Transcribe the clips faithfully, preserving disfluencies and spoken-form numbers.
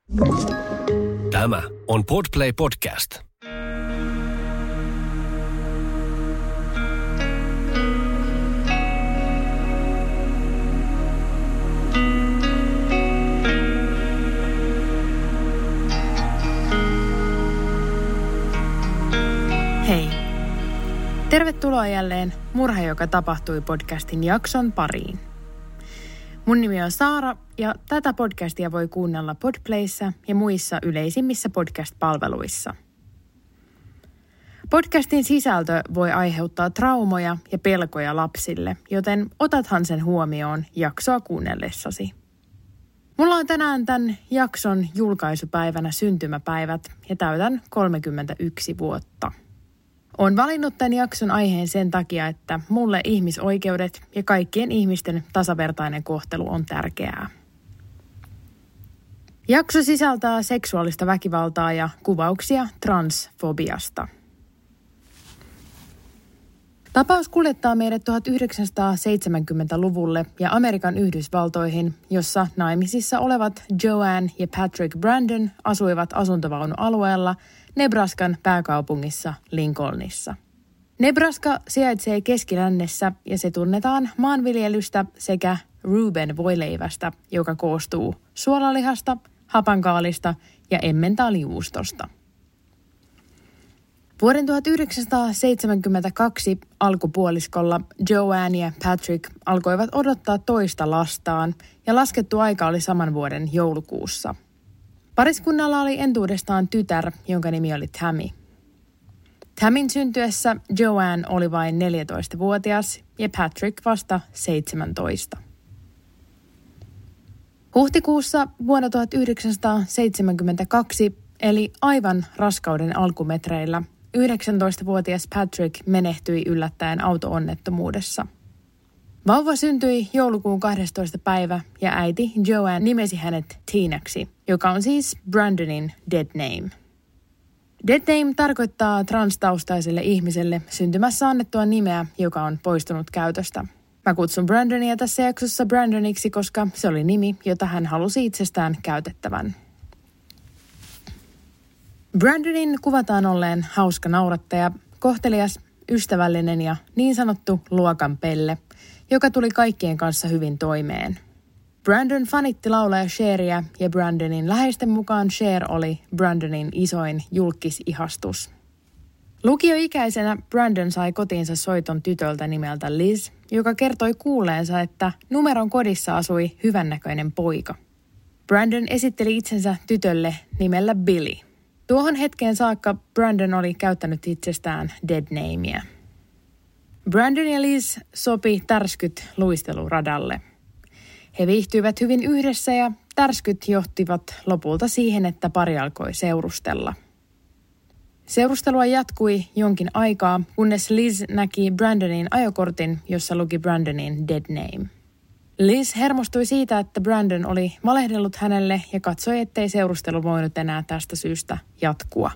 Tämä on Podplay Podcast. Hei. Tervetuloa jälleen Murha, joka tapahtui podcastin jakson pariin. Mun nimi on Saara ja tätä podcastia voi kuunnella Podplayssä ja muissa yleisimmissä podcast-palveluissa. Podcastin sisältö voi aiheuttaa traumoja ja pelkoja lapsille, joten otathan sen huomioon jaksoa kuunnellessasi. Mulla on tänään tämän jakson julkaisupäivänä syntymäpäivät ja täytän kolmekymmentäyksi vuotta. Olen valinnut tämän jakson aiheen sen takia, että mulle ihmisoikeudet ja kaikkien ihmisten tasavertainen kohtelu on tärkeää. Jakso sisältää seksuaalista väkivaltaa ja kuvauksia transfobiasta. Tapaus kuljettaa meidät tuhatyhdeksänsataaseitsemänkymmentäluvulle ja Amerikan Yhdysvaltoihin, jossa naimisissa olevat Joanne ja Patrick Brandon asuivat asuntovaunualueella Nebraskan pääkaupungissa Lincolnissa. Nebraska sijaitsee keskilännessä ja se tunnetaan maanviljelystä sekä Reuben voileivästä, joka koostuu suolalihasta, hapankaalista ja emmentaalijuustosta. Vuoden tuhatyhdeksänsataaseitsemänkymmentäkaksi alkupuoliskolla Joanne ja Patrick alkoivat odottaa toista lastaan ja laskettu aika oli saman vuoden joulukuussa. Pariskunnalla oli entuudestaan tytär, jonka nimi oli Tammy. Tammyn syntyessä Joanne oli vain neljätoistavuotias ja Patrick vasta seitsemäntoista. Huhtikuussa vuonna tuhatyhdeksänsataaseitsemänkymmentäkaksi, eli aivan raskauden alkumetreillä, yhdeksäntoistavuotias Patrick menehtyi yllättäen auto-onnettomuudessa. Vauva syntyi joulukuun kahdestoista päivä ja äiti Joanne nimesi hänet Tinaksi, joka on siis Brandonin dead name. Dead name tarkoittaa transtaustaiselle ihmiselle syntymässä annettua nimeä, joka on poistunut käytöstä. Mä kutsun Brandonia tässä jaksossa Brandoniksi, koska se oli nimi, jota hän halusi itsestään käytettävän. Brandonin kuvataan olleen hauska naurattaja, kohtelias, ystävällinen ja niin sanottu luokan pelle, joka tuli kaikkien kanssa hyvin toimeen. Brandon fanitti laulaja Cheria ja Brandonin läheisten mukaan Cher oli Brandonin isoin julkisihastus. Lukioikäisenä Brandon sai kotiinsa soiton tytöltä nimeltä Liz, joka kertoi kuulleensa, että numeron kodissa asui hyvännäköinen poika. Brandon esitteli itsensä tytölle nimellä Billy. Tuohon hetkeen saakka Brandon oli käyttänyt itsestään dead namea. Brandon ja Liz sopi tärskyt luisteluradalle. He viihtyivät hyvin yhdessä ja tärskyt johtivat lopulta siihen, että pari alkoi seurustella. Seurustelua jatkui jonkin aikaa, kunnes Liz näki Brandonin ajokortin, jossa luki Brandonin dead name. Liz hermostui siitä, että Brandon oli valehdellut hänelle ja katsoi, ettei seurustelu voinut enää tästä syystä jatkua.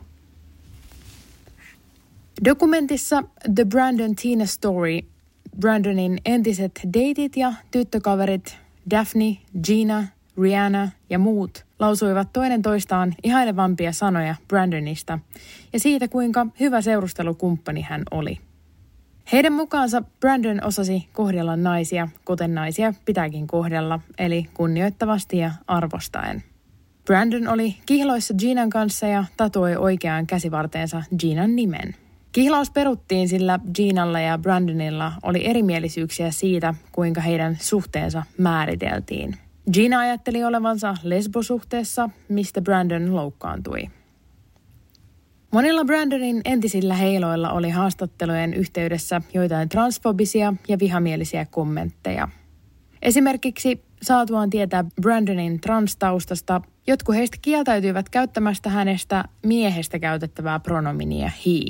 Dokumentissa The Brandon Tina Story Brandonin entiset deitit ja tyttökaverit Daphne, Gina, Rihanna ja muut lausuivat toinen toistaan ihailevampia sanoja Brandonista ja siitä, kuinka hyvä seurustelukumppani hän oli. Heidän mukaansa Brandon osasi kohdella naisia, kuten naisia pitääkin kohdella, eli kunnioittavasti ja arvostaen. Brandon oli kihloissa Ginan kanssa ja tatuoi oikeaan käsivarteensa Ginan nimen. Kihlaus peruttiin, sillä Ginalla ja Brandonilla oli erimielisyyksiä siitä, kuinka heidän suhteensa määriteltiin. Gina ajatteli olevansa lesbosuhteessa, mistä Brandon loukkaantui. Monilla Brandonin entisillä heiloilla oli haastattelujen yhteydessä joitain transfobisia ja vihamielisiä kommentteja. Esimerkiksi saatuaan tietää Brandonin transtaustasta, jotkut heistä kieltäytyivät käyttämästä hänestä miehestä käytettävää pronominia he.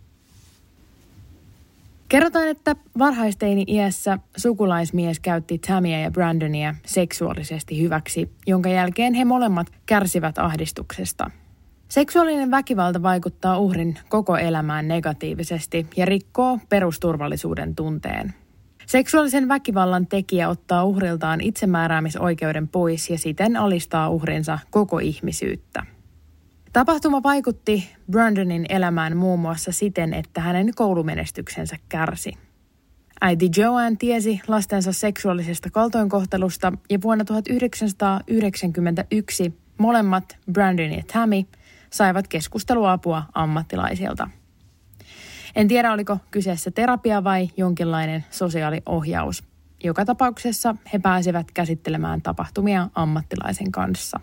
Kerrotaan, että varhaisteini-iässä sukulaismies käytti Tammyä ja Brandonia seksuaalisesti hyväksi, jonka jälkeen he molemmat kärsivät ahdistuksesta. Seksuaalinen väkivalta vaikuttaa uhrin koko elämään negatiivisesti ja rikkoo perusturvallisuuden tunteen. Seksuaalisen väkivallan tekijä ottaa uhriltaan itsemääräämisoikeuden pois ja siten alistaa uhrinsa koko ihmisyyttä. Tapahtuma vaikutti Brandonin elämään muun muassa siten, että hänen koulumenestyksensä kärsi. Äiti Joanne tiesi lastensa seksuaalisesta kaltoinkohtelusta ja vuonna tuhatyhdeksänsataayhdeksänkymmentäyksi molemmat, Brandon ja Tammy, saivat keskusteluapua ammattilaisilta. En tiedä, oliko kyseessä terapia vai jonkinlainen sosiaaliohjaus. Joka tapauksessa he pääsivät käsittelemään tapahtumia ammattilaisen kanssa.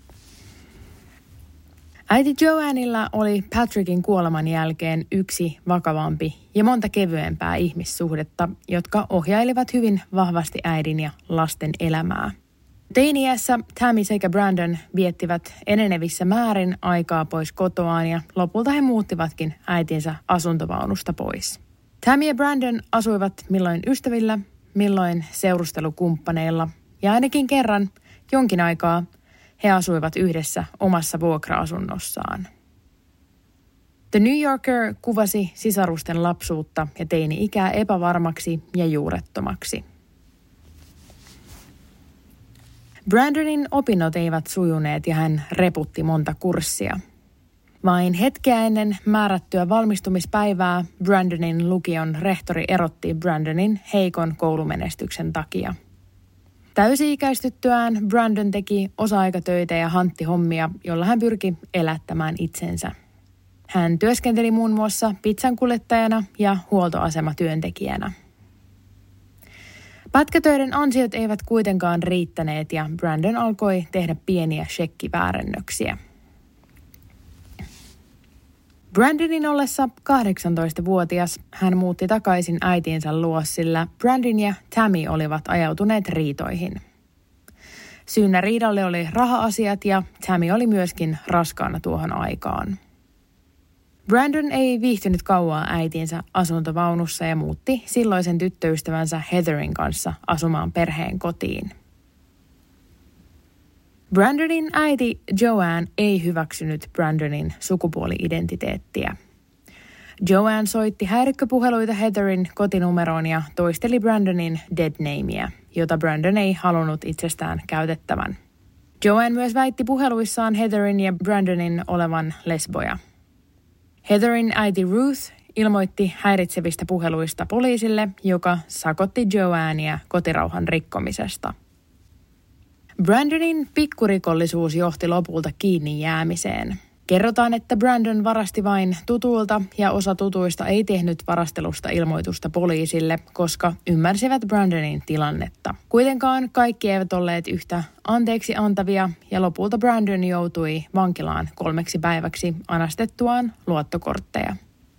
Äiti Joannella oli Patrickin kuoleman jälkeen yksi vakavampi ja monta kevyempää ihmissuhdetta, jotka ohjailivat hyvin vahvasti äidin ja lasten elämää. Teini-iässä Tammy sekä Brandon viettivät enenevissä määrin aikaa pois kotoaan ja lopulta he muuttivatkin äitinsä asuntovaunusta pois. Tammy ja Brandon asuivat milloin ystävillä, milloin seurustelukumppaneilla ja ainakin kerran jonkin aikaa he asuivat yhdessä omassa vuokra-asunnossaan. The New Yorker kuvasi sisarusten lapsuutta ja teini-ikää epävarmaksi ja juurettomaksi. Brandonin opinnot eivät sujuneet ja hän reputti monta kurssia. Vain hetkeä ennen määrättyä valmistumispäivää Brandonin lukion rehtori erotti Brandonin heikon koulumenestyksen takia. Täysi-ikäistyttyään Brandon teki osa-aikatöitä ja hanttihommia, jolla hän pyrki elättämään itsensä. Hän työskenteli muun muassa pizzankuljettajana ja huoltoasematyöntekijänä. Pätkätöiden ansiot eivät kuitenkaan riittäneet ja Brandon alkoi tehdä pieniä shekkiväärennöksiä. Brandonin ollessa kahdeksantoistavuotias hän muutti takaisin äitinsä luo, sillä Brandon ja Tammy olivat ajautuneet riitoihin. Syynä riidalle oli raha-asiat ja Tammy oli myöskin raskaana tuohon aikaan. Brandon ei viihtynyt kauaa äitinsä asuntovaunussa ja muutti silloisen tyttöystävänsä Heatherin kanssa asumaan perheen kotiin. Brandonin äiti Joanne ei hyväksynyt Brandonin sukupuoli-identiteettiä. Joanne soitti häirikköpuheluita Heatherin kotinumeroon ja toisteli Brandonin dead namea, jota Brandon ei halunnut itsestään käytettävän. Joanne myös väitti puheluissaan Heatherin ja Brandonin olevan lesboja. Heatherin äiti Ruth ilmoitti häiritsevistä puheluista poliisille, joka sakotti Joannea kotirauhan rikkomisesta. Brandonin pikkurikollisuus johti lopulta kiinni jäämiseen. Kerrotaan, että Brandon varasti vain tutuilta ja osa tutuista ei tehnyt varastelusta ilmoitusta poliisille, koska ymmärsivät Brandonin tilannetta. Kuitenkaan kaikki eivät olleet yhtä anteeksi antavia ja lopulta Brandon joutui vankilaan kolmeksi päiväksi anastettuaan luottokortteja.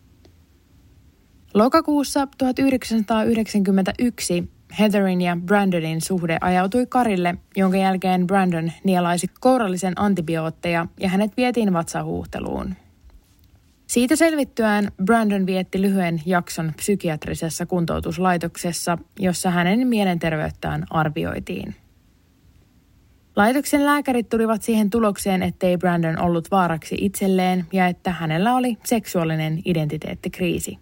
Lokakuussa tuhatyhdeksänsataayhdeksänkymmentäyksi Heatherin ja Brandonin suhde ajautui karille, jonka jälkeen Brandon nielaisi kourallisen antibiootteja ja hänet vietiin vatsahuuhteluun. Siitä selvittyään Brandon vietti lyhyen jakson psykiatrisessa kuntoutuslaitoksessa, jossa hänen mielenterveyttään arvioitiin. Laitoksen lääkärit tulivat siihen tulokseen, ettei Brandon ollut vaaraksi itselleen ja että hänellä oli seksuaalinen identiteettikriisi.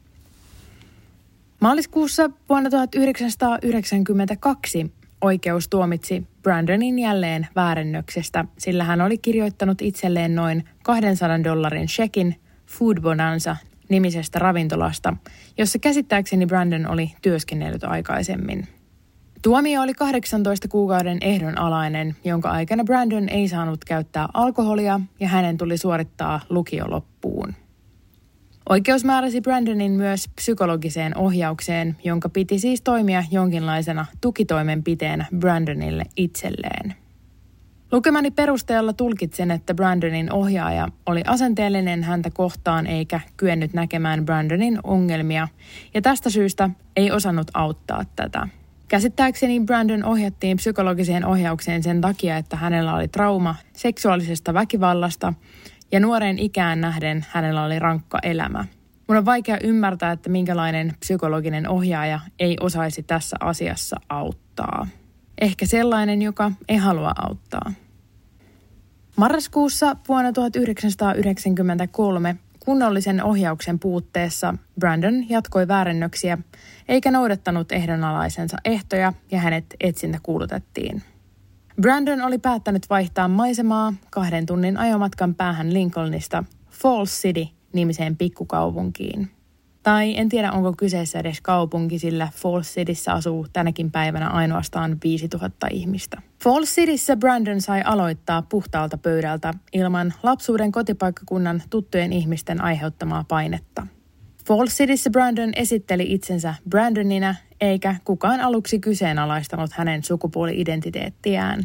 Maaliskuussa vuonna tuhatyhdeksänsataayhdeksänkymmentäkaksi oikeus tuomitsi Brandonin jälleen väärennöksestä, sillä hän oli kirjoittanut itselleen noin kahdensadan dollarin shekin Food Bonanza-nimisestä ravintolasta, jossa käsittääkseni Brandon oli työskennellyt aikaisemmin. Tuomio oli kahdeksantoista kuukauden ehdonalainen, jonka aikana Brandon ei saanut käyttää alkoholia ja hänen tuli suorittaa lukio loppuun. Oikeus määräsi Brandonin myös psykologiseen ohjaukseen, jonka piti siis toimia jonkinlaisena tukitoimenpiteenä Brandonille itselleen. Lukemani perusteella tulkitsen, että Brandonin ohjaaja oli asenteellinen häntä kohtaan eikä kyennyt näkemään Brandonin ongelmia ja tästä syystä ei osannut auttaa tätä. Käsittääkseni Brandon ohjattiin psykologiseen ohjaukseen sen takia, että hänellä oli trauma seksuaalisesta väkivallasta ja nuoreen ikään nähden hänellä oli rankka elämä. Mun on vaikea ymmärtää, että minkälainen psykologinen ohjaaja ei osaisi tässä asiassa auttaa. Ehkä sellainen, joka ei halua auttaa. Marraskuussa vuonna tuhatyhdeksänsataayhdeksänkymmentäkolme kunnollisen ohjauksen puutteessa Brandon jatkoi väärennöksiä eikä noudattanut ehdonalaisensa ehtoja ja hänet etsintä kuulutettiin. Brandon oli päättänyt vaihtaa maisemaa kahden tunnin ajomatkan päähän Lincolnista Falls City-nimiseen pikkukaupunkiin. Tai en tiedä, onko kyseessä edes kaupunki, sillä Falls Cityssä asuu tänäkin päivänä ainoastaan viisituhatta ihmistä. Falls Cityssä Brandon sai aloittaa puhtaalta pöydältä ilman lapsuuden kotipaikkakunnan tuttujen ihmisten aiheuttamaa painetta. Falls Cityssä Brandon esitteli itsensä Brandonina, eikä kukaan aluksi kyseenalaistanut hänen sukupuoli-identiteettiään.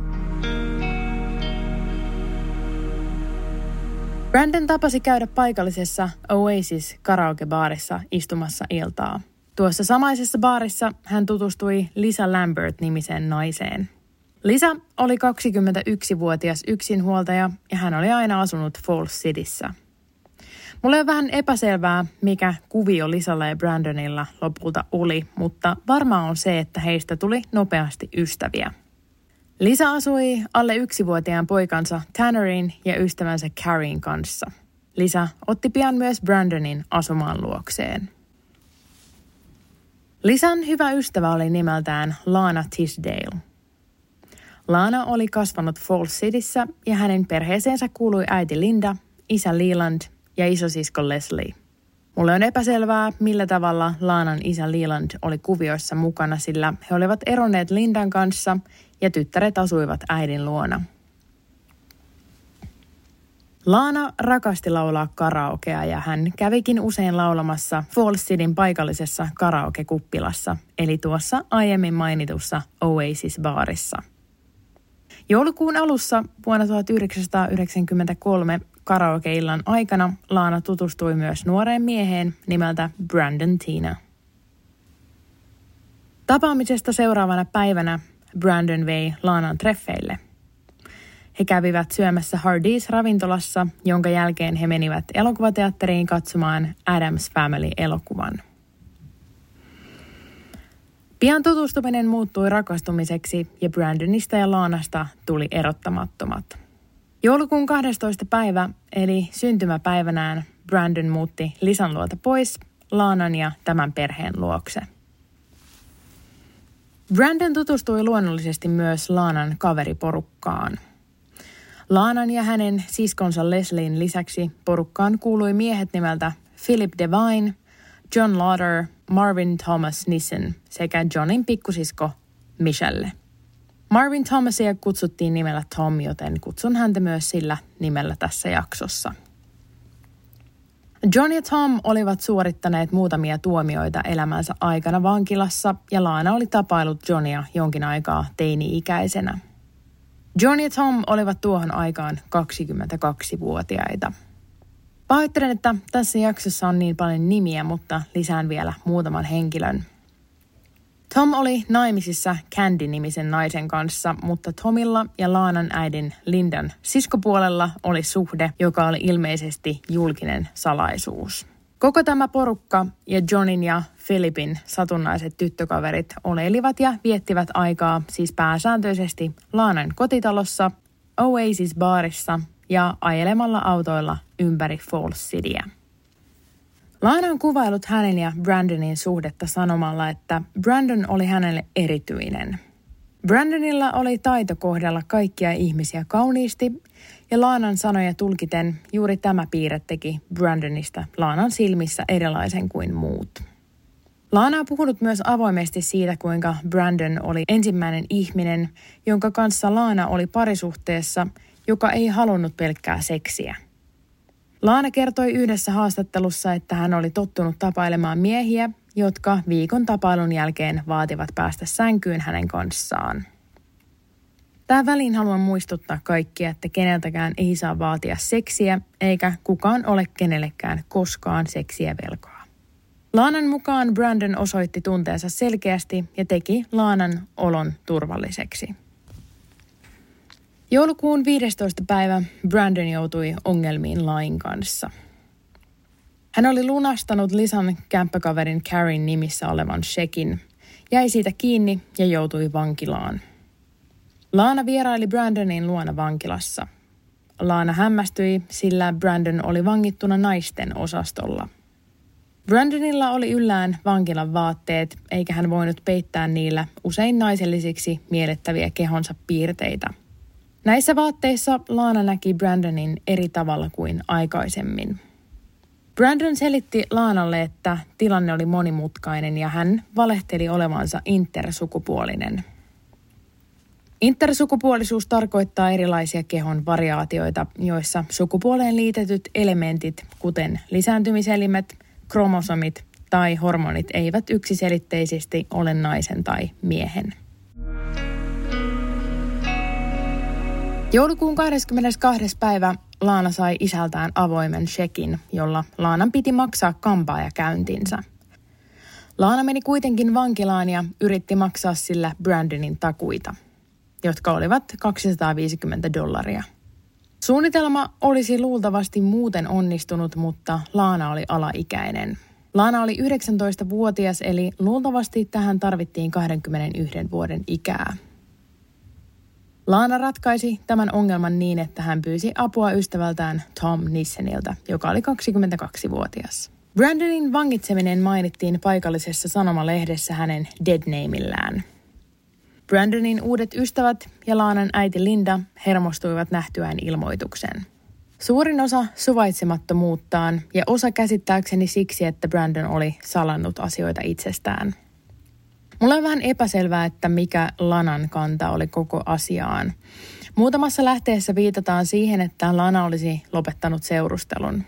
Brandon tapasi käydä paikallisessa Oasis karaokebaarissa istumassa iltaa. Tuossa samaisessa baarissa hän tutustui Lisa Lambert-nimiseen naiseen. Lisa oli kaksikymmentäyksivuotias yksinhuoltaja ja hän oli aina asunut Falls Cityssä. Mulle on vähän epäselvää, mikä kuvio Lisalla ja Brandonilla lopulta oli, mutta varmaa on se, että heistä tuli nopeasti ystäviä. Lisa asui alle yksivuotiaan poikansa Tannerin ja ystävänsä Carrien kanssa. Lisa otti pian myös Brandonin asumaan luokseen. Lisan hyvä ystävä oli nimeltään Lana Tisdale. Lana oli kasvanut Falls Cityssä ja hänen perheeseensä kuului äiti Linda, isä Leland ja isosisko Leslie. Mulle on epäselvää, millä tavalla Lanan isä Leland oli kuvioissa mukana, sillä he olivat eronneet Lindan kanssa ja tyttäret asuivat äidin luona. Lana rakasti laulaa karaokea ja hän kävikin usein laulamassa Falls Cityn paikallisessa karaokekuppilassa, eli tuossa aiemmin mainitussa Oasis-baarissa. Joulukuun alussa vuonna tuhatyhdeksänsataayhdeksänkymmentäkolme karaokeillan aikana Lana tutustui myös nuoreen mieheen nimeltä Brandon Teena. Tapaamisesta seuraavana päivänä Brandon vei Lanan treffeille. He kävivät syömässä Hardee's-ravintolassa, jonka jälkeen he menivät elokuvateatteriin katsomaan Addams Family-elokuvan. Pian tutustuminen muuttui rakastumiseksi ja Brandonista ja Lanasta tuli erottamattomat. Joulukuun kahdestoista päivä, eli syntymäpäivänään, Brandon muutti Lisan luota pois Lanan ja tämän perheen luokse. Brandon tutustui luonnollisesti myös Lanan kaveriporukkaan. Lanan ja hänen siskonsa Leslien lisäksi porukkaan kuului miehet nimeltä Philip Devine, John Lauder, Marvin Thomas Nissen sekä Johnin pikkusisko Michelle. Marvin Thomasia kutsuttiin nimellä Tom, joten kutsun häntä myös sillä nimellä tässä jaksossa. John ja Tom olivat suorittaneet muutamia tuomioita elämänsä aikana vankilassa ja Lana oli tapailut Johnia jonkin aikaa teini-ikäisenä. John ja Tom olivat tuohon aikaan kaksikymmentäkaksivuotiaita. Pahoittelen, että tässä jaksossa on niin paljon nimiä, mutta lisään vielä muutaman henkilön. Tom oli naimisissa Candy-nimisen naisen kanssa, mutta Tomilla ja Lanan äidin Lindan siskopuolella oli suhde, joka oli ilmeisesti julkinen salaisuus. Koko tämä porukka ja Johnin ja Philipin satunnaiset tyttökaverit oleilivat ja viettivät aikaa siis pääsääntöisesti Lanan kotitalossa, Oasis-baarissa ja ajelemalla autoilla ympäri Falls Cityä. Lana on kuvailut hänen ja Brandonin suhdetta sanomalla, että Brandon oli hänelle erityinen. Brandonilla oli taito kohdella kaikkia ihmisiä kauniisti ja Lanan sanoja tulkiten juuri tämä piirre teki Brandonista Lanan silmissä erilaisen kuin muut. Lana on puhunut myös avoimesti siitä, kuinka Brandon oli ensimmäinen ihminen, jonka kanssa Lana oli parisuhteessa, joka ei halunnut pelkkää seksiä. Lana kertoi yhdessä haastattelussa, että hän oli tottunut tapailemaan miehiä, jotka viikon tapailun jälkeen vaativat päästä sänkyyn hänen kanssaan. Tähän väliin haluan muistuttaa kaikkia, että keneltäkään ei saa vaatia seksiä, eikä kukaan ole kenellekään koskaan seksiä velkaa. Lanan mukaan Brandon osoitti tunteensa selkeästi ja teki Lanan olon turvalliseksi. Joulukuun viidestoista päivä Brandon joutui ongelmiin lain kanssa. Hän oli lunastanut Lisan kämppäkaverin Carrien nimissä olevan shekin, jäi siitä kiinni ja joutui vankilaan. Lana vieraili Brandonin luona vankilassa. Lana hämmästyi, sillä Brandon oli vangittuna naisten osastolla. Brandonilla oli yllään vankilan vaatteet, eikä hän voinut peittää niillä usein naisellisiksi miellettäviä kehonsa piirteitä. Näissä vaatteissa Lana näki Brandonin eri tavalla kuin aikaisemmin. Brandon selitti Lanalle, että tilanne oli monimutkainen ja hän valehteli olevansa intersukupuolinen. Intersukupuolisuus tarkoittaa erilaisia kehon variaatioita, joissa sukupuoleen liitetyt elementit, kuten lisääntymiselimet, kromosomit tai hormonit, eivät yksiselitteisesti ole naisen tai miehen. Joulukuun kahdeskymmenestoinen päivä Lana sai isältään avoimen shekin, jolla Lanan piti maksaa kampaajakäyntinsä. Lana meni kuitenkin vankilaan ja yritti maksaa sillä Brandonin takuita, jotka olivat kaksisataaviisikymmentä dollaria. Suunnitelma olisi luultavasti muuten onnistunut, mutta Lana oli alaikäinen. Lana oli yhdeksäntoistavuotias, eli luultavasti tähän tarvittiin kaksikymmentäyhden vuoden ikää. Lana ratkaisi tämän ongelman niin, että hän pyysi apua ystävältään Tom Nisseniltä, joka oli kaksikymmentäkaksivuotias. Brandonin vangitseminen mainittiin paikallisessa sanomalehdessä hänen deadnamellään. Brandonin uudet ystävät ja Lanan äiti Linda hermostuivat nähtyään ilmoituksen. Suurin osa suvaitsemattomuuttaan ja osa käsittääkseni siksi, että Brandon oli salannut asioita itsestään. Mulla on vähän epäselvää, että mikä Lanan kanta oli koko asiaan. Muutamassa lähteessä viitataan siihen, että Lana olisi lopettanut seurustelun.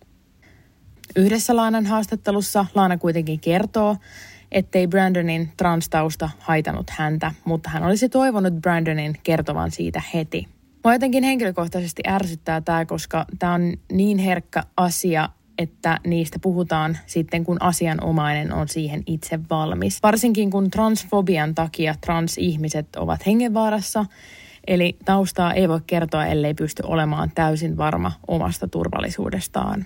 Yhdessä Lanan haastattelussa Lana kuitenkin kertoo, ettei Brandonin transtausta haitanut häntä, mutta hän olisi toivonut Brandonin kertovan siitä heti. Mua jotenkin henkilökohtaisesti ärsyttää tämä, koska tämä on niin herkkä asia, että niistä puhutaan sitten, kun asianomainen on siihen itse valmis. Varsinkin kun transfobian takia transihmiset ovat hengenvaarassa, eli taustaa ei voi kertoa, ellei pysty olemaan täysin varma omasta turvallisuudestaan.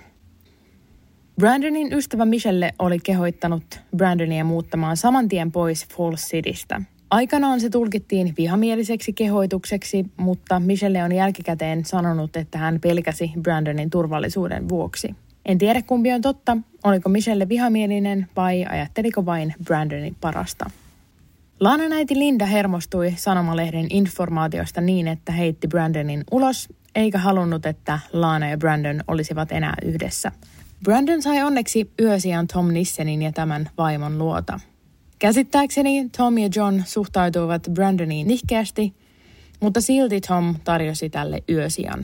Brandonin ystävä Michelle oli kehoittanut Brandonia muuttamaan saman tien pois Falls Citystä. Aikanaan se tulkittiin vihamieliseksi kehoitukseksi, mutta Michelle on jälkikäteen sanonut, että hän pelkäsi Brandonin turvallisuuden vuoksi. En tiedä, kumpi on totta, oliko Michelle vihamielinen vai ajatteliko vain Brandonin parasta. Lanan äiti Linda hermostui sanomalehden informaatiosta niin, että heitti Brandonin ulos, eikä halunnut, että Lana ja Brandon olisivat enää yhdessä. Brandon sai onneksi yösijan Tom Nissenin ja tämän vaimon luota. Käsittääkseni Tom ja John suhtautuivat Brandoniin nihkeästi, mutta silti Tom tarjosi tälle yösijan.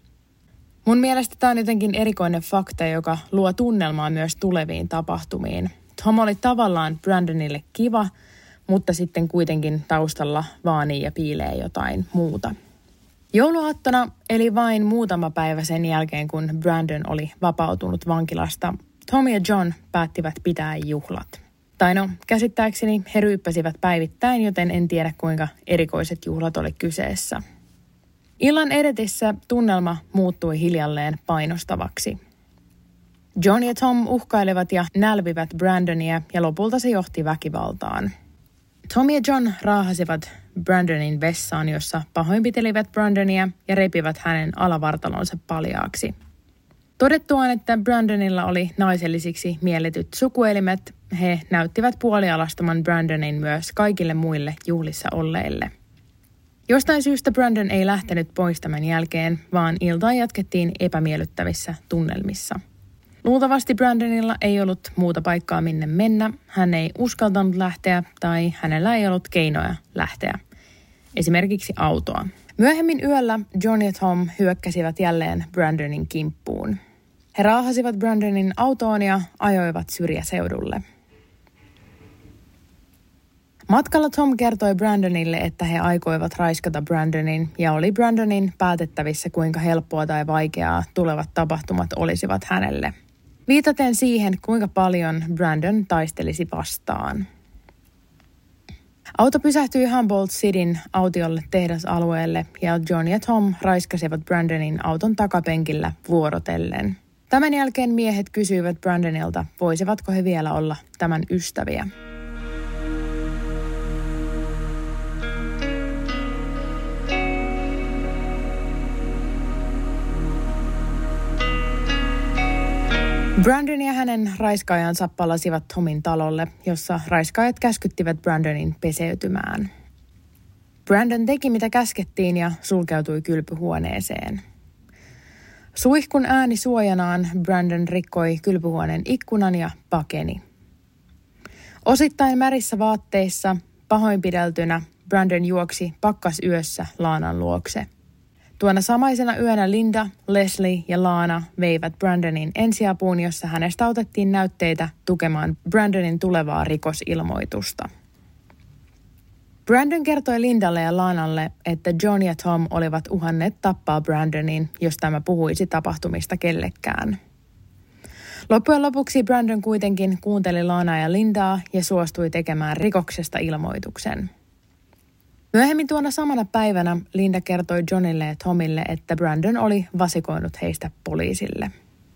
Mun mielestä tämä on jotenkin erikoinen fakta, joka luo tunnelmaa myös tuleviin tapahtumiin. Tom oli tavallaan Brandonille kiva, mutta sitten kuitenkin taustalla vaanii ja piilee jotain muuta. Jouluaattona, eli vain muutama päivä sen jälkeen, kun Brandon oli vapautunut vankilasta, Tom ja John päättivät pitää juhlat. Tai no, käsittääkseni he ryyppäsivät päivittäin, joten en tiedä kuinka erikoiset juhlat oli kyseessä. Illan edetissä tunnelma muuttui hiljalleen painostavaksi. John ja Tom uhkailevat ja nälvivät Brandonia ja lopulta se johti väkivaltaan. Tom ja John raahasivat Brandonin vessaan, jossa pahoinpitelivät Brandonia ja repivät hänen alavartalonsa paljaaksi. Todettuaan, että Brandonilla oli naisellisiksi mielletyt sukuelimet, he näyttivät puolialastaman Brandonin myös kaikille muille juhlissa olleille. Jostain syystä Brandon ei lähtenyt pois tämän jälkeen, vaan iltaa jatkettiin epämiellyttävissä tunnelmissa. Luultavasti Brandonilla ei ollut muuta paikkaa minne mennä, hän ei uskaltanut lähteä tai hänellä ei ollut keinoja lähteä, esimerkiksi autoa. Myöhemmin yöllä John ja Tom hyökkäsivät jälleen Brandonin kimppuun. He raahasivat Brandonin autoon ja ajoivat syrjäseudulle. Matkalla Tom kertoi Brandonille, että he aikoivat raiskata Brandonin ja oli Brandonin päätettävissä, kuinka helppoa tai vaikeaa tulevat tapahtumat olisivat hänelle. Viitaten siihen, kuinka paljon Brandon taistelisi vastaan. Auto pysähtyi Humboldt Cityn autiolle tehdasalueelle ja John ja Tom raiskasivat Brandonin auton takapenkillä vuorotellen. Tämän jälkeen miehet kysyivät Brandonilta, voisivatko he vielä olla tämän ystäviä. Brandon ja hänen raiskaajansa palasivat Tomin talolle, jossa raiskaajat käskyttivät Brandonin peseytymään. Brandon teki mitä käskettiin ja sulkeutui kylpyhuoneeseen. Suihkun ääni suojanaan Brandon rikkoi kylpyhuoneen ikkunan ja pakeni. Osittain märissä vaatteissa, pahoinpideltynä, Brandon juoksi pakkasyössä Laanan luokse. Tuona samaisena yönä Linda, Leslie ja Lana veivät Brandonin ensiapuun, jossa hänestä otettiin näytteitä tukemaan Brandonin tulevaa rikosilmoitusta. Brandon kertoi Lindalle ja Lanalle, että John ja Tom olivat uhanneet tappaa Brandonin, jos tämä puhuisi tapahtumista kellekään. Loppujen lopuksi Brandon kuitenkin kuunteli Lanaa ja Lindaa ja suostui tekemään rikoksesta ilmoituksen. Myöhemmin tuona samana päivänä Linda kertoi Johnille ja Tomille, että Brandon oli vasikoinut heistä poliisille.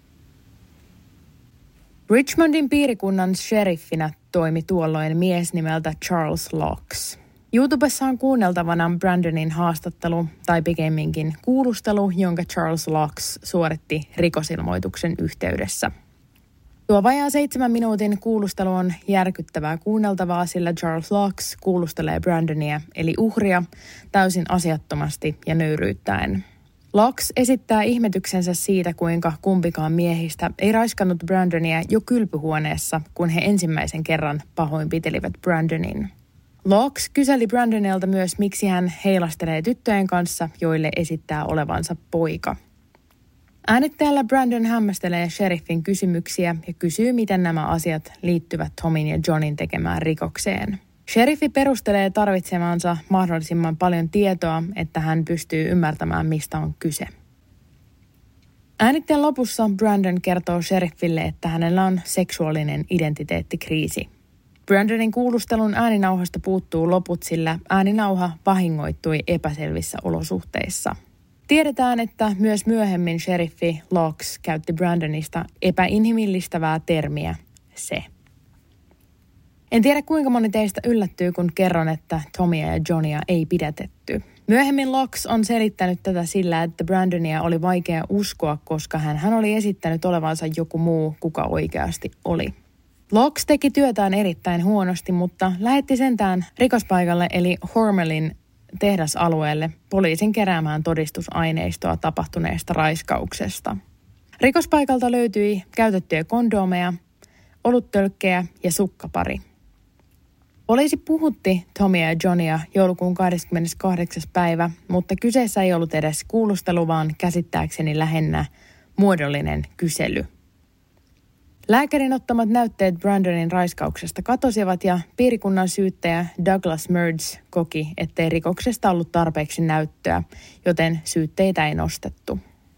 Richmondin piirikunnan sheriffinä toimi tuolloin mies nimeltä Charles Locks. YouTubessa on kuunneltavana Brandonin haastattelu tai pikemminkin kuulustelu, jonka Charles Locks suoritti rikosilmoituksen yhteydessä. Tuo vajaa seitsemän minuutin kuulustelu on järkyttävää kuunneltavaa, sillä Charles Locks kuulustelee Brandonia, eli uhria, täysin asiattomasti ja nöyryyttäen. Locks esittää ihmetyksensä siitä, kuinka kumpikaan miehistä ei raiskannut Brandonia jo kylpyhuoneessa, kun he ensimmäisen kerran pahoinpitelivät Brandonin. Locks kyseli Brandonilta myös, miksi hän heilastelee tyttöjen kanssa, joille esittää olevansa poika. Äänittäjällä Brandon hämmästelee sheriffin kysymyksiä ja kysyy, miten nämä asiat liittyvät Tomin ja Johnin tekemään rikokseen. Sheriffi perustelee tarvitsemansa mahdollisimman paljon tietoa, että hän pystyy ymmärtämään, mistä on kyse. Äänittäjän lopussa Brandon kertoo sheriffille, että hänellä on seksuaalinen identiteettikriisi. Brandonin kuulustelun ääninauhasta puuttuu loput, sillä ääninauha vahingoittui epäselvissä olosuhteissa. Tiedetään, että myös myöhemmin sheriffi Locks käytti Brandonista epäinhimillistävää termiä se. En tiedä kuinka moni teistä yllättyy, kun kerron, että Tomia ja Johnia ei pidätetty. Myöhemmin Locks on selittänyt tätä sillä, että Brandonia oli vaikea uskoa, koska hän, hän oli esittänyt olevansa joku muu, kuka oikeasti oli. Locks teki työtään erittäin huonosti, mutta lähetti sentään rikospaikalle eli Hormelin tehdasalueelle poliisin keräämään todistusaineistoa tapahtuneesta raiskauksesta. Rikospaikalta löytyi käytettyjä kondoomeja, oluttölkkejä ja sukkapari. Poliisi puhutti Tomia ja Johnia joulukuun kahdeskymmeneskahdeksas päivä, mutta kyseessä ei ollut edes kuulustelu, vaan käsittääkseni lähinnä muodollinen kysely. Lääkärin ottamat näytteet Brandonin raiskauksesta katosivat ja piirikunnan syyttäjä Douglas Merge koki, ettei rikoksesta ollut tarpeeksi näyttöä, joten syytteitä ei nostettu.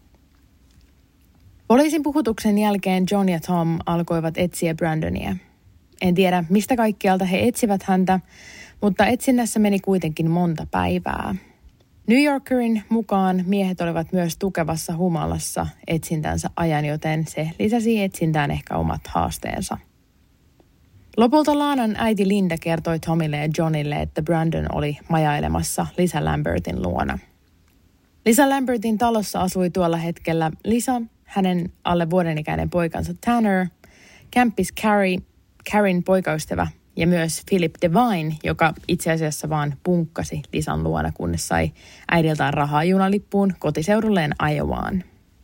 Poliisin puhutuksen jälkeen John ja Tom alkoivat etsiä Brandonia. En tiedä, mistä kaikkialta he etsivät häntä, mutta etsinnässä meni kuitenkin monta päivää. New Yorkerin mukaan miehet olivat myös tukevassa humalassa etsintänsä ajan, joten se lisäsi etsintään ehkä omat haasteensa. Lopulta Lanan äiti Linda kertoi Tomille ja Johnille, että Brandon oli majailemassa Lisa Lambertin luona. Lisa Lambertin talossa asui tuolla hetkellä Lisa, hänen alle vuodenikäinen poikansa Tanner, kämppis Carrie, Carrin poikaystävä ja myös Philip Devine, joka itse asiassa vaan punkkasi Lisan luona, kunnes sai äidiltään rahaa junalippuun kotiseudulleen Iowaan.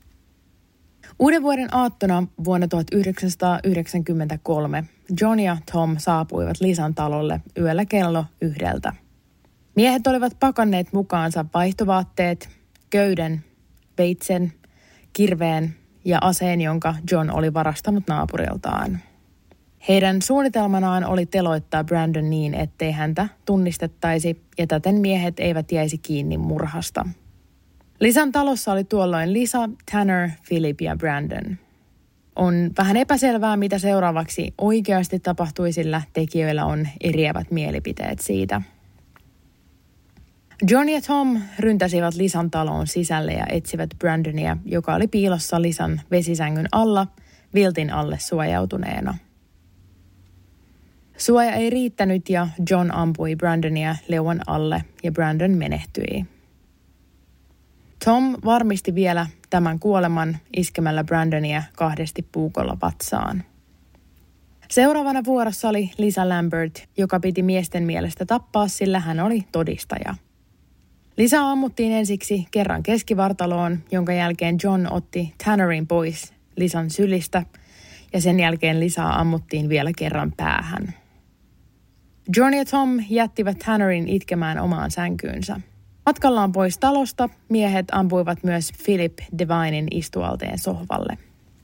Uuden vuoden aattona vuonna tuhatyhdeksänsataayhdeksänkymmentäkolme John ja Tom saapuivat Lisan talolle yöllä kello yhdeltä. Miehet olivat pakanneet mukaansa vaihtovaatteet, köyden, veitsen, kirveen ja aseen, jonka John oli varastanut naapuriltaan. Heidän suunnitelmanaan oli teloittaa Brandon niin, ettei häntä tunnistettaisi ja täten miehet eivät jäisi kiinni murhasta. Lisan talossa oli tuolloin Lisa, Tanner, Philip ja Brandon. On vähän epäselvää, mitä seuraavaksi oikeasti tapahtui, sillä tekijöillä on eriävät mielipiteet siitä. John ja Tom ryntäsivät Lisan taloon sisälle ja etsivät Brandonia, joka oli piilossa Lisan vesisängyn alla, viltin alle suojautuneena. Suoja ei riittänyt ja John ampui Brandonia leuan alle ja Brandon menehtyi. Tom varmisti vielä tämän kuoleman iskemällä Brandonia kahdesti puukolla vatsaan. Seuraavana vuorossa oli Lisa Lambert, joka piti miesten mielestä tappaa, sillä hän oli todistaja. Lisa ammuttiin ensiksi kerran keskivartaloon, jonka jälkeen John otti Tannerin pois Lisan sylistä ja sen jälkeen Lisaa ammuttiin vielä kerran päähän. John ja Tom jättivät Tannerin itkemään omaan sänkyynsä. Matkallaan pois talosta miehet ampuivat myös Philip Devinin istualteen sohvalle.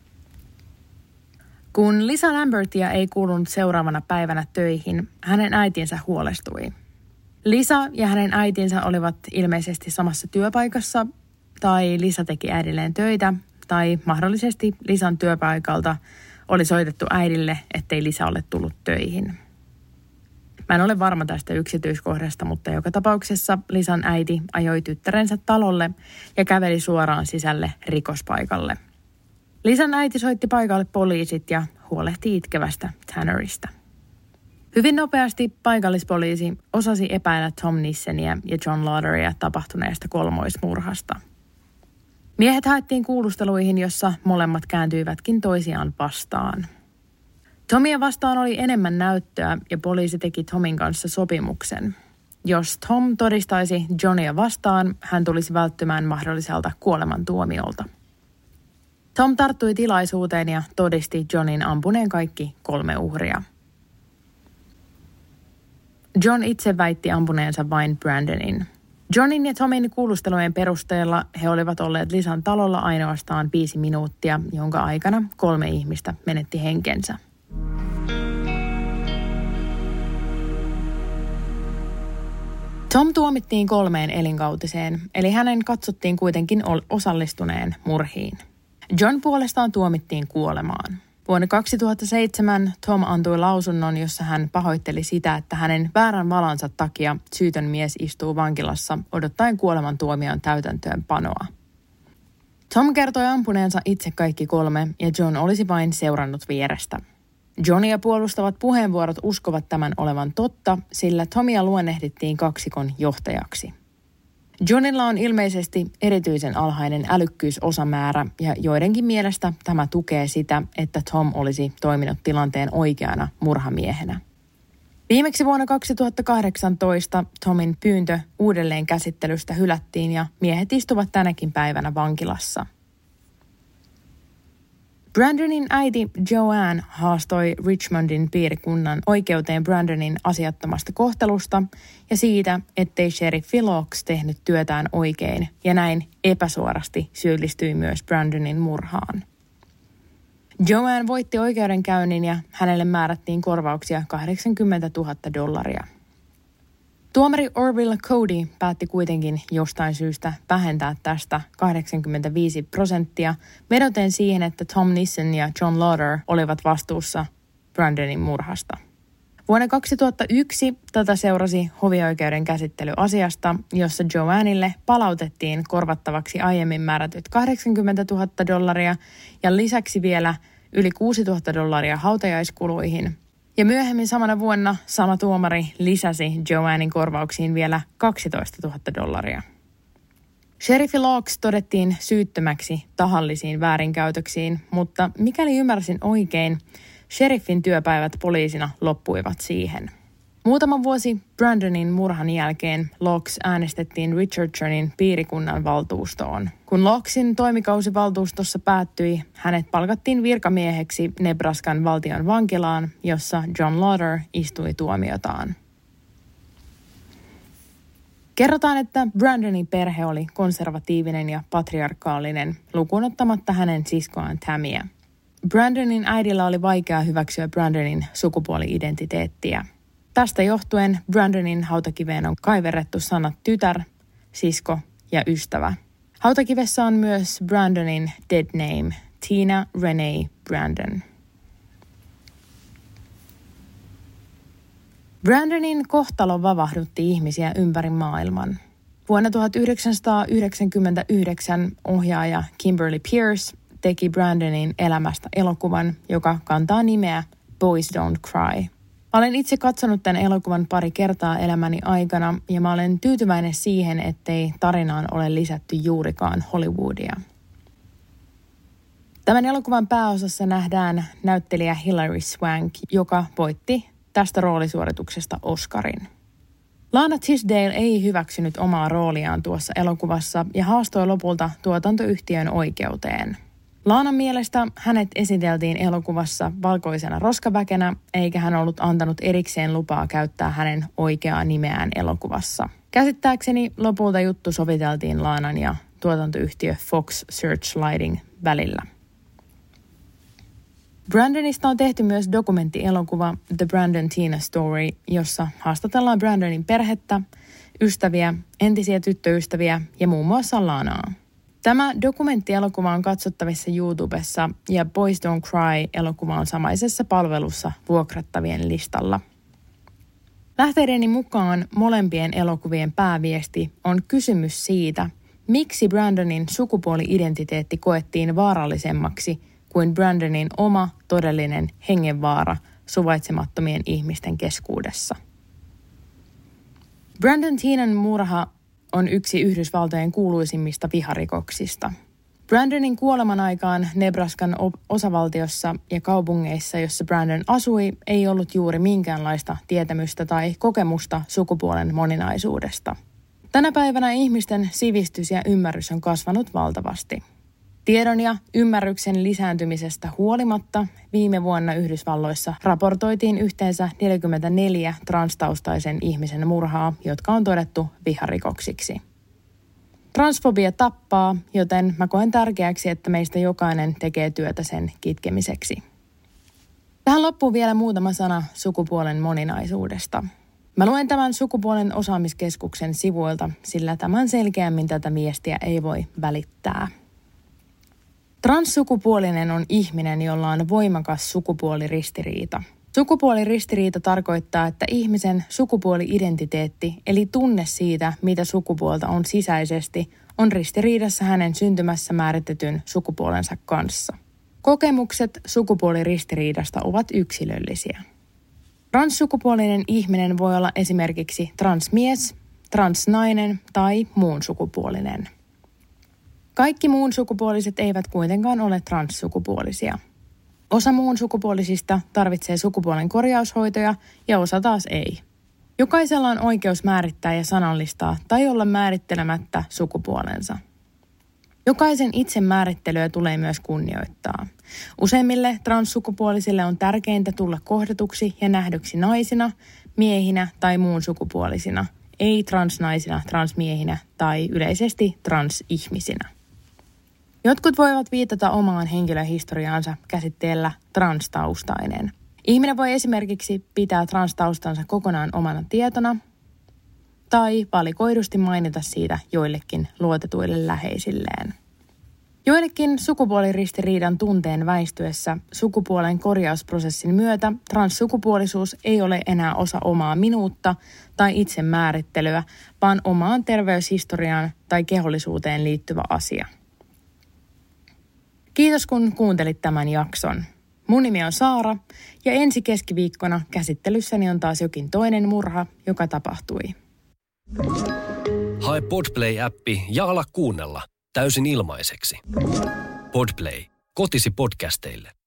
Kun Lisa Lambertia ei kuulunut seuraavana päivänä töihin, hänen äitinsä huolestui. Lisa ja hänen äitinsä olivat ilmeisesti samassa työpaikassa, tai Lisa teki äidilleen töitä, tai mahdollisesti Lisan työpaikalta oli soitettu äidille, ettei Lisa ole tullut töihin. Mä en ole varma tästä yksityiskohdasta, mutta joka tapauksessa Lisan äiti ajoi tyttärensä talolle ja käveli suoraan sisälle rikospaikalle. Lisan äiti soitti paikalle poliisit ja huolehti itkevästä Tannerista. Hyvin nopeasti paikallispoliisi osasi epäillä Tom Nisseniä ja John Lauderia tapahtuneesta kolmoismurhasta. Miehet haettiin kuulusteluihin, jossa molemmat kääntyivätkin toisiaan vastaan. Tomia vastaan oli enemmän näyttöä ja poliisi teki Tomin kanssa sopimuksen. Jos Tom todistaisi Johnia vastaan, hän tulisi välttymään mahdolliselta kuolemantuomiolta. Tom tarttui tilaisuuteen ja todisti Johnin ampuneen kaikki kolme uhria. John itse väitti ampuneensa vain Brandonin. Johnin ja Tomin kuulustelujen perusteella he olivat olleet Lisan talolla ainoastaan viisi minuuttia, jonka aikana kolme ihmistä menetti henkensä. Tom tuomittiin kolmeen elinkautiseen, eli hänen katsottiin kuitenkin osallistuneen murhiin. John puolestaan tuomittiin kuolemaan. Vuonna kaksituhattaseitsemän Tom antoi lausunnon, jossa hän pahoitteli sitä, että hänen väärän valansa takia syytön mies istuu vankilassa odottaen kuolemantuomion täytäntöönpanoa. Tom kertoi ampuneensa itse kaikki kolme ja John olisi vain seurannut vierestä. Johnia puolustavat puheenvuorot uskovat tämän olevan totta, sillä Tomia luonnehdittiin kaksikon johtajaksi. Johnilla on ilmeisesti erityisen alhainen älykkyysosamäärä ja joidenkin mielestä tämä tukee sitä, että Tom olisi toiminut tilanteen oikeana murhamiehenä. Viimeksi vuonna kaksituhattakahdeksantoista Tomin pyyntö uudelleen käsittelystä hylättiin ja miehet istuvat tänäkin päivänä vankilassa. Brandonin äiti Joanne haastoi Richmondin piirikunnan oikeuteen Brandonin asiattomasta kohtelusta ja siitä, ettei sheriffi Laux tehnyt työtään oikein ja näin epäsuorasti syyllistyi myös Brandonin murhaan. Joanne voitti oikeudenkäynnin ja hänelle määrättiin korvauksia kahdeksankymmentätuhatta dollaria. Tuomari Orville Cody päätti kuitenkin jostain syystä vähentää tästä kahdeksankymmentäviisi prosenttia vedoten siihen, että Tom Nissen ja John Lauder olivat vastuussa Brandonin murhasta. Vuonna kaksituhattayksi tätä seurasi hovioikeuden käsittely asiasta, jossa Joannelle palautettiin korvattavaksi aiemmin määrätyt kahdeksankymmentätuhatta dollaria ja lisäksi vielä yli kuusituhatta dollaria hautajaiskuluihin. Ja myöhemmin samana vuonna sama tuomari lisäsi Joannin korvauksiin vielä kaksitoistatuhatta dollaria. Sheriffi Laux todettiin syyttömäksi tahallisiin väärinkäytöksiin, mutta mikäli ymmärsin oikein, sheriffin työpäivät poliisina loppuivat siihen. Muutama vuosi Brandonin murhan jälkeen Laux äänestettiin Richardsonin piirikunnan valtuustoon. Kun Lauxin toimikausi valtuustossa päättyi, hänet palkattiin virkamieheksi Nebraskan valtion vankilaan, jossa John Lauder istui tuomiotaan. Kerrotaan, että Brandonin perhe oli konservatiivinen ja patriarkaalinen, lukuun ottamatta hänen siskoaan Tammyä. Brandonin äidillä oli vaikea hyväksyä Brandonin sukupuoli-identiteettiä. Tästä johtuen Brandonin hautakiveen on kaiverrettu sanat tytär, sisko ja ystävä. Hautakivessä on myös Brandonin dead name, Tina Renee Brandon. Brandonin kohtalo vavahdutti ihmisiä ympäri maailman. Vuonna tuhatyhdeksänsataayhdeksänkymmentäyhdeksän ohjaaja Kimberly Peirce teki Brandonin elämästä elokuvan, joka kantaa nimeä Boys Don't Cry. Olen itse katsonut tämän elokuvan pari kertaa elämäni aikana ja mä olen tyytyväinen siihen, ettei tarinaan ole lisätty juurikaan Hollywoodia. Tämän elokuvan pääosassa nähdään näyttelijä Hilary Swank, joka voitti tästä roolisuorituksesta Oscarin. Lana Tisdale ei hyväksynyt omaa rooliaan tuossa elokuvassa ja haastoi lopulta tuotantoyhtiön oikeuteen. Lanan mielestä hänet esiteltiin elokuvassa valkoisena roskaväkenä, eikä hän ollut antanut erikseen lupaa käyttää hänen oikeaa nimeään elokuvassa. Käsittääkseni lopulta juttu soviteltiin Lanan ja tuotantoyhtiö Fox Searchlighting välillä. Brandonista on tehty myös dokumenttielokuva The Brandon Tina Story, jossa haastatellaan Brandonin perhettä, ystäviä, entisiä tyttöystäviä ja muun muassa Lanaa. Tämä dokumenttielokuva on katsottavissa YouTubessa ja Boys Don't Cry-elokuva on samaisessa palvelussa vuokrattavien listalla. Lähteideni mukaan molempien elokuvien pääviesti on kysymys siitä, miksi Brandonin sukupuoli-identiteetti koettiin vaarallisemmaksi kuin Brandonin oma todellinen hengenvaara suvaitsemattomien ihmisten keskuudessa. Brandon Tinan murha on yksi Yhdysvaltojen kuuluisimmista viharikoksista. Brandonin kuoleman aikaan Nebraskan osavaltiossa ja kaupungeissa, jossa Brandon asui, ei ollut juuri minkäänlaista tietämystä tai kokemusta sukupuolen moninaisuudesta. Tänä päivänä ihmisten sivistys ja ymmärrys on kasvanut valtavasti. Tiedon ja ymmärryksen lisääntymisestä huolimatta viime vuonna Yhdysvalloissa raportoitiin yhteensä neljäkymmentäneljä transtaustaisen ihmisen murhaa, jotka on todettu viharikoksiksi. Transfobia tappaa, joten mä koen tärkeäksi, että meistä jokainen tekee työtä sen kitkemiseksi. Tähän loppuu vielä muutama sana sukupuolen moninaisuudesta. Mä luen tämän sukupuolen osaamiskeskuksen sivuilta, sillä tämän selkeämmin tätä viestiä ei voi välittää. Transsukupuolinen on ihminen, jolla on voimakas sukupuoliristiriita. Sukupuoliristiriita tarkoittaa, että ihmisen sukupuoli-identiteetti, eli tunne siitä, mitä sukupuolta on sisäisesti, on ristiriidassa hänen syntymässä määritetyn sukupuolensa kanssa. Kokemukset sukupuoliristiriidasta ovat yksilöllisiä. Transsukupuolinen ihminen voi olla esimerkiksi transmies, transnainen tai muun sukupuolinen. Kaikki muun sukupuoliset eivät kuitenkaan ole transsukupuolisia. Osa muun sukupuolisista tarvitsee sukupuolen korjaushoitoja ja osa taas ei. Jokaisella on oikeus määrittää ja sanallistaa tai olla määrittelemättä sukupuolensa. Jokaisen itsemäärittelyä tulee myös kunnioittaa. Useimmille transsukupuolisille on tärkeintä tulla kohdatuksi ja nähdyksi naisina, miehinä tai muun sukupuolisina, ei transnaisina, transmiehinä tai yleisesti transihmisinä. Jotkut voivat viitata omaan henkilöhistoriaansa käsitteellä transtaustainen. Ihminen voi esimerkiksi pitää transtaustansa kokonaan omana tietona tai valikoidusti mainita siitä joillekin luotetuille läheisilleen. Joillekin sukupuoliristiriidan tunteen väistyessä sukupuolen korjausprosessin myötä transsukupuolisuus ei ole enää osa omaa minuutta tai itsemäärittelyä, vaan omaan terveyshistoriaan tai kehollisuuteen liittyvä asia. Kiitos kun kuuntelit tämän jakson. Mun nimi on Saara ja ensi keskiviikkona käsittelyssäni on taas jokin toinen murha, joka tapahtui. Hae Podplay-appi ja ala kuunnella täysin ilmaiseksi. Podplay, kotisi podcasteille.